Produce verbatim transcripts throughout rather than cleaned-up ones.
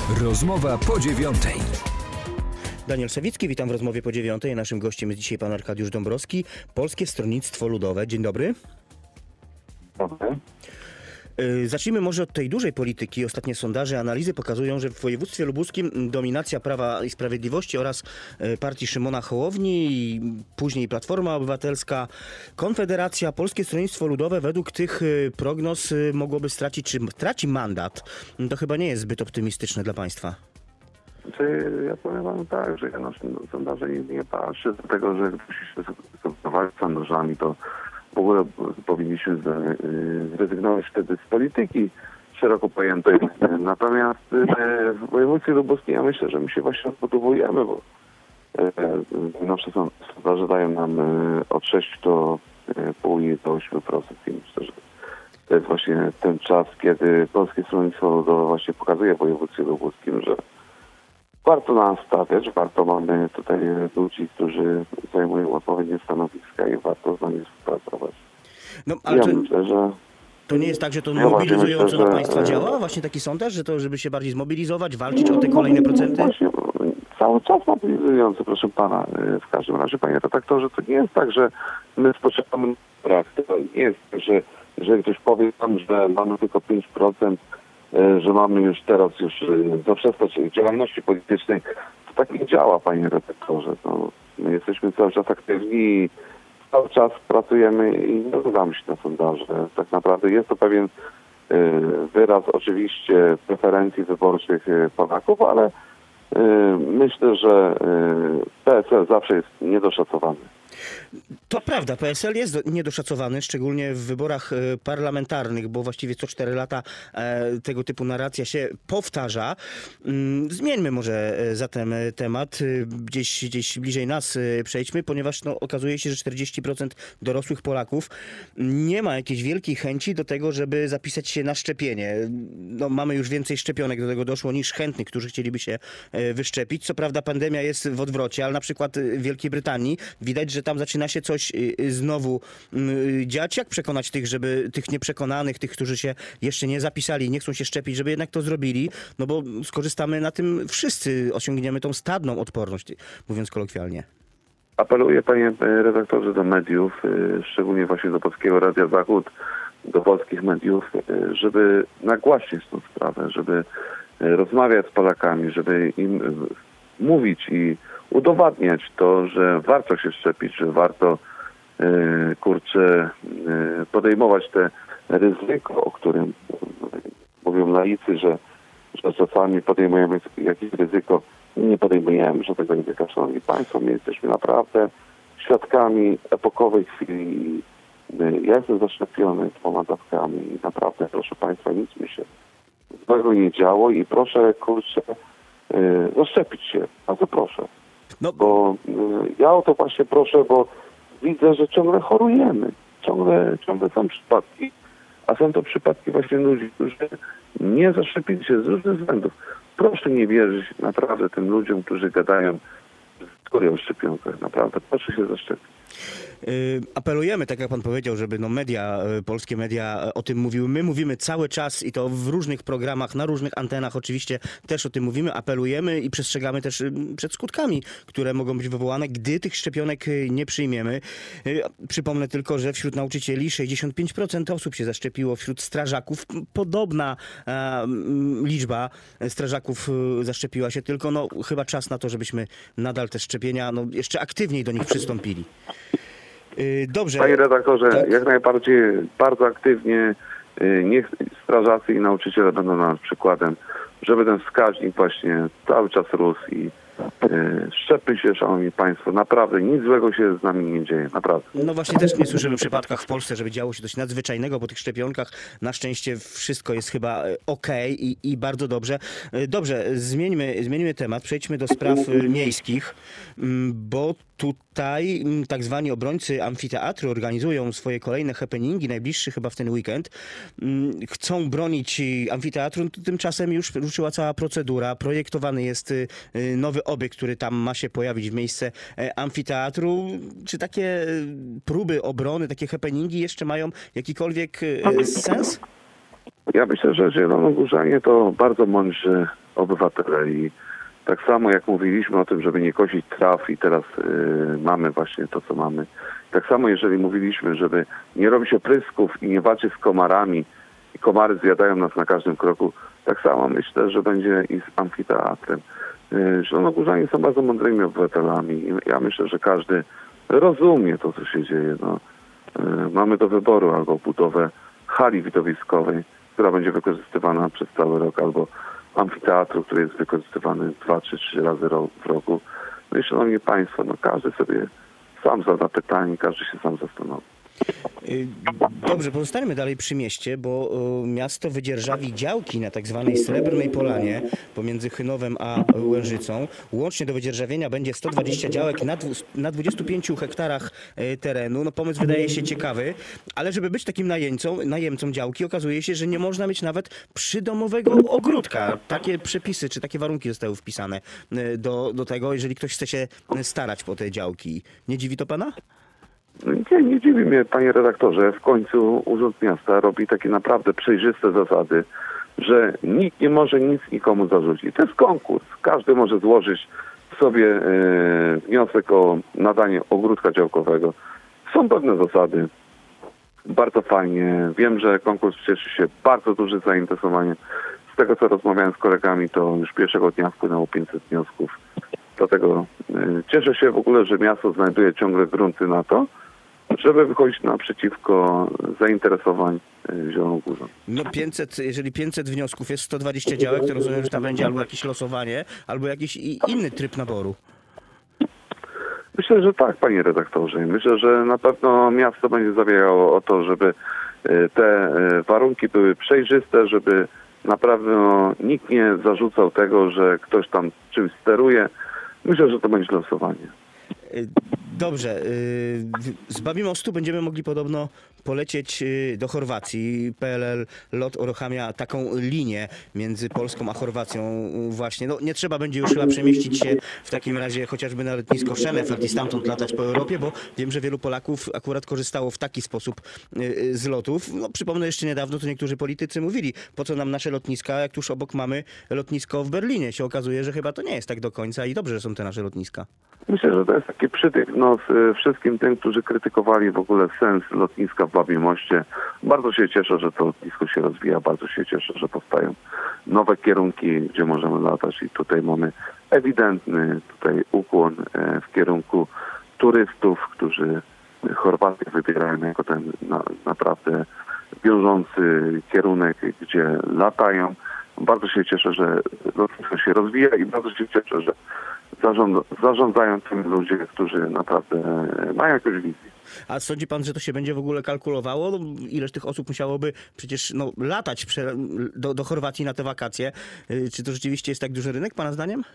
Rozmowa po dziewiątej. Daniel Sawicki, witam w rozmowie po dziewiątej. Naszym gościem jest dzisiaj pan Arkadiusz Dąbrowski, Polskie Stronnictwo Ludowe. Dzień dobry. Dobry. Zacznijmy może od tej dużej polityki. Ostatnie sondaże, analizy pokazują, że w województwie lubuskim dominacja Prawa i Sprawiedliwości oraz partii Szymona Hołowni, i później Platforma Obywatelska, Konfederacja, Polskie Stronnictwo Ludowe według tych prognoz mogłoby stracić, czy traci mandat. To chyba nie jest zbyt optymistyczne dla państwa. Czy ja powiem wam tak, że ja na sondaże nie, nie patrzę, dlatego że gdybyśmy się zastanawiali z sondażami, to w ogóle powinniśmy zrezygnować wtedy z polityki szeroko pojętej. Natomiast w województwie lubuskim ja myślę, że my się właśnie odbudowujemy, bo nasze sondaże dają nam od sześciu do pół do ośmiu procent i myślę, że to jest właśnie ten czas, kiedy Polskie Stronnictwo Ludowe właśnie pokazuje w województwie lubuskim, że warto nas stawiać, warto mamy tutaj ludzi, którzy zajmują odpowiednie stanowiska i warto z nami współpracować. No, ale ja to, myślę, że... to nie jest tak, że to ja mobilizująco myślę, na że, państwa działa? Właśnie taki sondaż, że to, żeby się bardziej zmobilizować, walczyć o te kolejne procenty? Właśnie, cały czas mobilizujący, proszę pana. W każdym razie, panie redaktorze, to nie jest tak, że my spoczywamy brak. To nie jest tak, że jeżeli ktoś powie nam, że mamy tylko pięć procent, że mamy już teraz już zaprzestać działalności politycznej, to tak nie działa, panie redaktorze. No, my jesteśmy cały czas aktywni, cały czas pracujemy i nie zgadzamy się na sondaże. Tak naprawdę jest to pewien wyraz oczywiście preferencji wyborczych Polaków, ale myślę, że P S L zawsze jest niedoszacowany. To prawda, P S L jest niedoszacowany, szczególnie w wyborach parlamentarnych, bo właściwie co cztery lata tego typu narracja się powtarza. Zmieńmy może zatem temat, gdzieś, gdzieś bliżej nas przejdźmy, ponieważ no, okazuje się, że czterdzieści procent dorosłych Polaków nie ma jakiejś wielkiej chęci do tego, żeby zapisać się na szczepienie. No, mamy już więcej szczepionek, do tego doszło, niż chętnych, którzy chcieliby się wyszczepić. Co prawda pandemia jest w odwrocie, ale na przykład w Wielkiej Brytanii widać, że tam zaczyna się coś znowu dziać. Jak przekonać tych, żeby tych nieprzekonanych, tych, którzy się jeszcze nie zapisali, nie chcą się szczepić, żeby jednak to zrobili? No bo skorzystamy na tym wszyscy, osiągniemy tą stadną odporność, mówiąc kolokwialnie. Apeluję, panie redaktorze, do mediów, szczególnie właśnie do Polskiego Radia Zachód, do polskich mediów, żeby nagłaśnić tę sprawę, żeby rozmawiać z Polakami, żeby im mówić i udowadniać to, że warto się szczepić, że warto yy, kurczę yy, podejmować te ryzyko, o którym mówią laicy, że, że czasami podejmujemy jakieś ryzyko. Nie podejmujemy żadnego ryzyka. Szanowni Państwo, my jesteśmy naprawdę świadkami epokowej chwili. Ja jestem zaszczepiony dwoma dawkami i naprawdę, proszę Państwa, nic mi się złego nie działo i proszę, kurczę, yy, zaszczepić się. Bardzo proszę. No. Bo y, ja o to właśnie proszę, bo widzę, że ciągle chorujemy. Ciągle, ciągle są przypadki. A są to przypadki właśnie ludzi, którzy nie zaszczepili się z różnych względów. Proszę nie wierzyć naprawdę tym ludziom, którzy gadają o szczepionkach. Naprawdę, proszę się zaszczepić. Apelujemy, tak jak pan powiedział, żeby no media, polskie media o tym mówiły. My mówimy cały czas i to w różnych programach, na różnych antenach oczywiście też o tym mówimy, apelujemy i przestrzegamy też przed skutkami, które mogą być wywołane, gdy tych szczepionek nie przyjmiemy. Przypomnę tylko, że wśród nauczycieli sześćdziesiąt pięć procent osób się zaszczepiło, wśród strażaków podobna e, liczba strażaków zaszczepiła się, tylko no chyba czas na to, żebyśmy nadal te szczepienia no, jeszcze aktywniej do nich przystąpili. Dobrze. Panie redaktorze, tak? Jak najbardziej, bardzo aktywnie niech strażacy i nauczyciele będą nam przykładem, żeby ten wskaźnik właśnie cały czas rósł i yy, szczepmy się, szanowni państwo, naprawdę nic złego się z nami nie dzieje, naprawdę. No właśnie też nie słyszymy w przypadkach w Polsce, żeby działo się coś nadzwyczajnego po tych szczepionkach. Na szczęście wszystko jest chyba okej i, i bardzo dobrze. Dobrze, zmieńmy, zmieńmy temat, przejdźmy do spraw miejskich, bo tutaj tak zwani obrońcy amfiteatru organizują swoje kolejne happeningi, najbliższy chyba w ten weekend. Chcą bronić amfiteatru, tymczasem już ruszyła cała procedura. Projektowany jest nowy obiekt, który tam ma się pojawić w miejsce amfiteatru. Czy takie próby obrony, takie happeningi jeszcze mają jakikolwiek sens? Ja myślę, że Zielonogórzanie to bardzo mądrzy obywatele i tak samo jak mówiliśmy o tym, żeby nie kosić traw i teraz y, mamy właśnie to, co mamy. Tak samo jeżeli mówiliśmy, żeby nie robić oprysków i nie walczyć z komarami i komary zjadają nas na każdym kroku, tak samo myślę, że będzie i z amfiteatrem. Y, Zielonogórzanie są bardzo mądrymi obywatelami i ja myślę, że każdy rozumie to, co się dzieje. No, y, mamy do wyboru albo budowę hali widowiskowej, która będzie wykorzystywana przez cały rok, albo amfiteatru, który jest wykorzystywany dwa, trzy, trzy razy ro- w roku. No i szanowni państwo, no każdy sobie sam zada pytanie, każdy się sam zastanowi. Dobrze, pozostańmy dalej przy mieście, bo y, miasto wydzierżawi działki na tak zwanej Srebrnej Polanie pomiędzy Chynowem a Łężycą. Łącznie do wydzierżawienia będzie sto dwadzieścia działek na, dwu, na dwudziestu pięciu hektarach y, terenu. No pomysł wydaje się ciekawy, ale żeby być takim najemcą, najemcą działki, okazuje się, że nie można mieć nawet przydomowego ogródka. Takie przepisy czy takie warunki zostały wpisane y, do, do tego, jeżeli ktoś chce się starać po te działki. Nie dziwi to pana? Nie, nie dziwi mnie, panie redaktorze. W końcu Urząd Miasta robi takie naprawdę przejrzyste zasady, że nikt nie może nic nikomu zarzucić. To jest konkurs. Każdy może złożyć sobie e, wniosek o nadanie ogródka działkowego. Są pewne zasady. Bardzo fajnie. Wiem, że konkurs cieszy się bardzo dużym zainteresowaniem. Z tego, co rozmawiałem z kolegami, to już pierwszego dnia wpłynęło pięćset wniosków. Dlatego e, cieszę się w ogóle, że miasto znajduje ciągle grunty na to, żeby wychodzić naprzeciwko zainteresowań Zielonogórzan. No pięćset, jeżeli pięćset wniosków jest sto dwadzieścia działek, to rozumiem, że tam będzie albo jakieś losowanie, albo jakiś i- inny tryb naboru. Myślę, że tak, panie redaktorze. Myślę, że na pewno miasto będzie zabiegało o to, żeby te warunki były przejrzyste, żeby naprawdę no, nikt nie zarzucał tego, że ktoś tam czymś steruje. Myślę, że to będzie losowanie. Dobrze, z Babimostu będziemy mogli podobno polecieć do Chorwacji. P L L LOT uruchamia taką linię między Polską a Chorwacją właśnie. No nie trzeba będzie już chyba przemieścić się w takim razie chociażby na lotnisko Szemefeld i stamtąd latać po Europie, bo wiem, że wielu Polaków akurat korzystało w taki sposób z lotów. No przypomnę, jeszcze niedawno to niektórzy politycy mówili, po co nam nasze lotniska, jak tuż obok mamy lotnisko w Berlinie. Się okazuje, że chyba to nie jest tak do końca i dobrze, że są te nasze lotniska. Myślę, że to jest taki przytyk no, z wszystkim tym, którzy krytykowali w ogóle sens lotniska w Babimoście. Bardzo się cieszę, że to lotnisko się rozwija, bardzo się cieszę, że powstają nowe kierunki, gdzie możemy latać i tutaj mamy ewidentny tutaj ukłon w kierunku turystów, którzy Chorwację wybierają jako ten na, naprawdę wiążący kierunek, gdzie latają. Bardzo się cieszę, że lotnisko się rozwija i bardzo się cieszę, że zarząd, zarządzają tym ludzie, którzy naprawdę mają jakąś wizję. A sądzi pan, że to się będzie w ogóle kalkulowało? No, ileż tych osób musiałoby przecież no, latać prze, do, do Chorwacji na te wakacje? Czy to rzeczywiście jest tak duży rynek, pana zdaniem?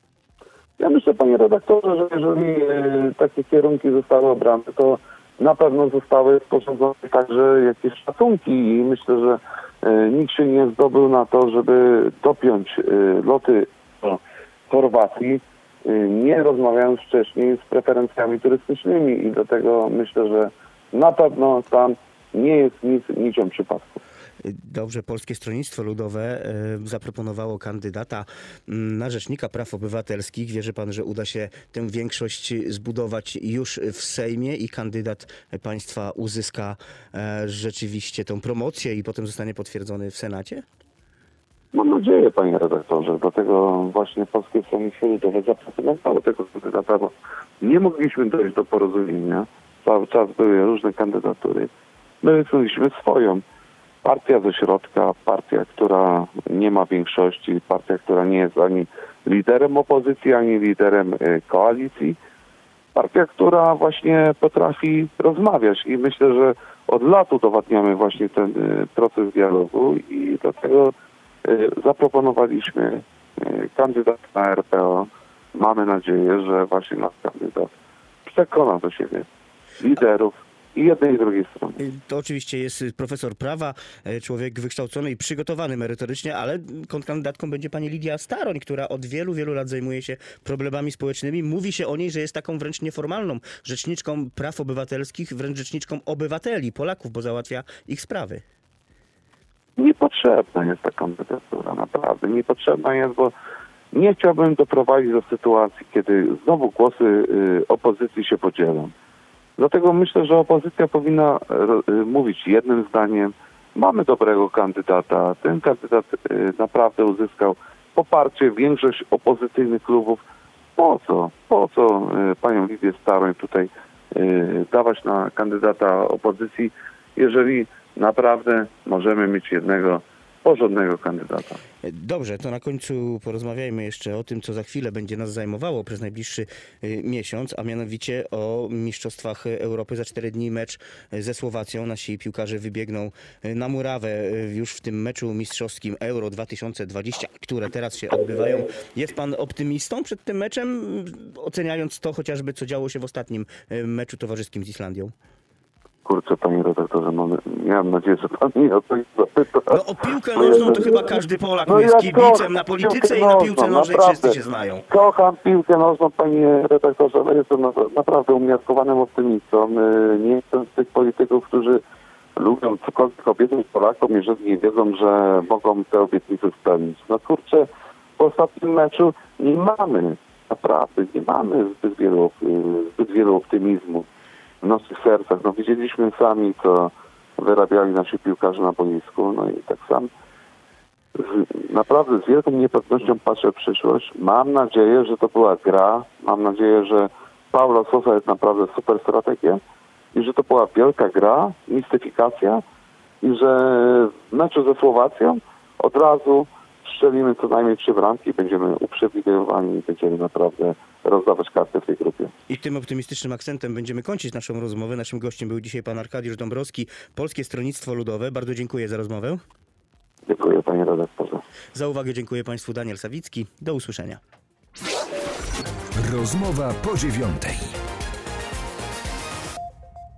Ja myślę, panie redaktorze, że jeżeli e, takie kierunki zostały obrane, to na pewno zostały sporządzone także jakieś szacunki i myślę, że e, nikt się nie zdobył na to, żeby dopiąć e, loty do Chorwacji, e, nie rozmawiając wcześniej z preferencjami turystycznymi i do tego myślę, że na pewno tam nie jest nic niczym przypadku. Dobrze, Polskie Stronnictwo Ludowe zaproponowało kandydata na Rzecznika Praw Obywatelskich. Wierzy pan, że uda się tę większość zbudować już w Sejmie i kandydat państwa uzyska rzeczywiście tą promocję i potem zostanie potwierdzony w Senacie? Mam nadzieję, panie redaktorze. Dlatego właśnie Polskie Stronnictwo Ludowe zaproponowało tego kandydata, bo nie mogliśmy dojść do porozumienia. Cały czas były różne kandydatury. My wysunęliśmy swoją. Partia ze środka, partia, która nie ma większości, partia, która nie jest ani liderem opozycji, ani liderem koalicji. Partia, która właśnie potrafi rozmawiać i myślę, że od lat udowadniamy właśnie ten proces dialogu i dlatego zaproponowaliśmy kandydata na R P O. Mamy nadzieję, że właśnie nasz kandydat przekona do siebie liderów i jednej i drugiej strony. To oczywiście jest profesor prawa, człowiek wykształcony i przygotowany merytorycznie, ale kontrkandydatką będzie pani Lidia Staroń, która od wielu, wielu lat zajmuje się problemami społecznymi. Mówi się o niej, że jest taką wręcz nieformalną rzeczniczką praw obywatelskich, wręcz rzeczniczką obywateli, Polaków, bo załatwia ich sprawy. Niepotrzebna jest ta kandydatura, naprawdę. Niepotrzebna jest, bo nie chciałbym doprowadzić do sytuacji, kiedy znowu głosy y, opozycji się podzielą. Dlatego myślę, że opozycja powinna y, mówić jednym zdaniem. Mamy dobrego kandydata. Ten kandydat y, naprawdę uzyskał poparcie większość opozycyjnych klubów. Po co? Po co y, panią Lidię Staroń tutaj y, dawać na kandydata opozycji, jeżeli naprawdę możemy mieć jednego porządnego kandydata. Dobrze, to na końcu porozmawiajmy jeszcze o tym, co za chwilę będzie nas zajmowało przez najbliższy y, miesiąc, a mianowicie o Mistrzostwach Europy. Za cztery dni mecz ze Słowacją. Nasi piłkarze wybiegną na murawę y, już w tym meczu mistrzowskim Euro dwa tysiące dwadzieścia, które teraz się odbywają. Jest pan optymistą przed tym meczem, oceniając to chociażby, co działo się w ostatnim y, meczu towarzyskim z Islandią? Kurczę, panie redaktorze, mam, miałem nadzieję, że pan mnie o to zapyta. No o piłkę nożną to chyba każdy Polak no jest ja kibicem, kocham na polityce piłkę i na nożną, piłce nożnej naprawdę. wszyscy się znają. Kocham piłkę nożną, panie redaktorze, ale jestem na, naprawdę umiarkowanym optymistą. Nie jestem z tych polityków, którzy lubią cokolwiek obiecać Polakom, jeżeli nie wiedzą, że mogą te obietnice spełnić. No kurczę, w ostatnim meczu nie mamy, naprawdę nie mamy zbyt wielu, zbyt wielu optymizmu w naszych sercach. No widzieliśmy sami, co wyrabiali nasi piłkarze na boisku, no i tak sam z, naprawdę z wielką niepewnością patrzę w przyszłość. Mam nadzieję, że to była gra. Mam nadzieję, że Paulo Sousa jest naprawdę super strategiem i że to była wielka gra, mistyfikacja i że w meczu ze Słowacją od razu strzelimy co najmniej trzy bramki i będziemy uprzywilejowani i będziemy naprawdę rozdawać karty w tej grupie. I tym optymistycznym akcentem będziemy kończyć naszą rozmowę. Naszym gościem był dzisiaj pan Arkadiusz Dąbrowski, Polskie Stronnictwo Ludowe. Bardzo dziękuję za rozmowę. Dziękuję, panie redaktorze. Za uwagę dziękuję państwu. Daniel Sawicki. Do usłyszenia. Rozmowa po dziewiątej.